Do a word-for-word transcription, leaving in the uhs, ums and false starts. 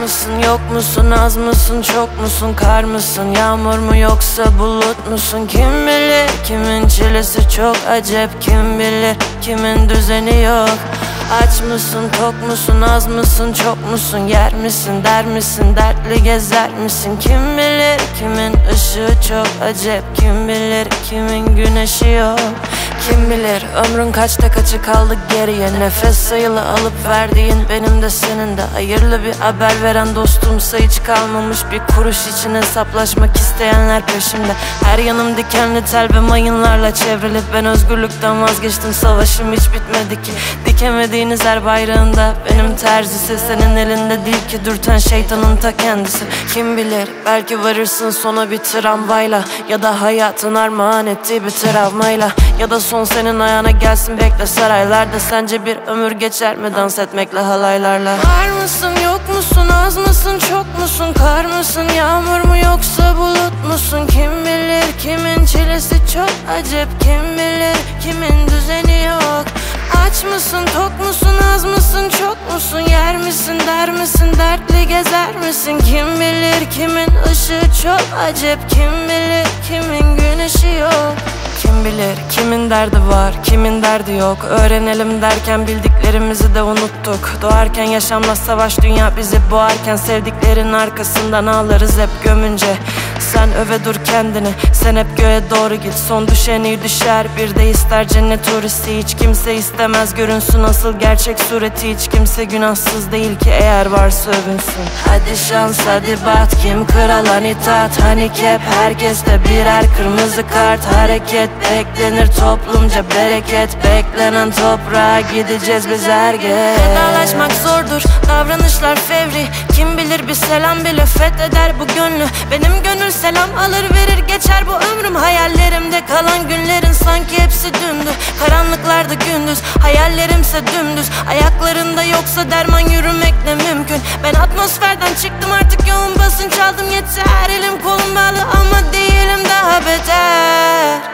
mısın, yok musun, az mısın, çok musun, kar mısın, yağmur mu yoksa bulut musun? Kim bilir, kimin çilesi çok acep, kim bilir, kimin düzeni yok. Aç mısın, tok musun, az mısın, çok musun, yer misin, der misin, dertli gezer misin? Kim bilir, kimin ışığı çok acep, kim bilir, kimin güneşi yok. Kim bilir ömrün kaçta kaçı kaldı geriye, nefes sayılı alıp verdiğin benim de senin de. Hayırlı bir haber veren dostumsa hiç kalmamış, bir kuruş için hesaplaşmak isteyenler peşimde. Her yanım dikenli tel ve mayınlarla çevrili, ben özgürlükten vazgeçtim, savaşım hiç bitmedi ki. Dikemediğiniz her bayrağında benim terzisi, senin elinde değil ki dürten şeytanın ta kendisi. Kim bilir belki varırsın sona bir tramvayla, ya da hayatın armağan ettiği bir travmayla, ya da son senin ayağına gelsin bekle saraylarda. Sence bir ömür geçer mi dans etmekle halaylarla? Var mısın, yok musun, az mısın, çok musun, kar mısın, yağmur mu yoksa bulut musun? Kim bilir, kimin çilesi çok acep, kim bilir, kimin düzeni yok. Aç mısın, tok musun, az mısın, çok musun, yer misin, der misin, dertli gezer misin? Kim bilir, kimin ışığı çok acep, kim bilir, kimin güneşi yok. Kim bilir kimin derdi var, kimin derdi yok. Öğrenelim derken bildiklerimizi de unuttuk. Doğarken yaşamla savaş, dünya bizi boğarken sevdiklerin arkasından ağlarız hep gömünce. Sen öve dur kendini, sen hep göğe doğru git. Son düşen iyi düşer, bir de ister cennet turisti. Hiç kimse istemez görünsün asıl gerçek sureti. Hiç kimse günahsız değil ki eğer varsa övünsün. Hadi şans hadi bat, kim kralan itaat, handikap herkeste birer kırmızı kart. Hareket beklenir toplumca bereket, beklenen toprağa gideceğiz biz her geç. Vedalaşmak zordur, davranışlar fevri, kim bilir bir selam bile fetheder bu gönlü. Benim gönül selam alır verir geçer bu ömrüm. Hayallerimde kalan günlerin sanki hepsi dündü. Karanlıklarda gündüz, hayallerimse dümdüz. Ayaklarında yoksa derman yürümek ne mümkün. Ben atmosferden çıktım artık, yoğun basınç aldım yeter. Elim kolum bağlı ama değilim daha beter.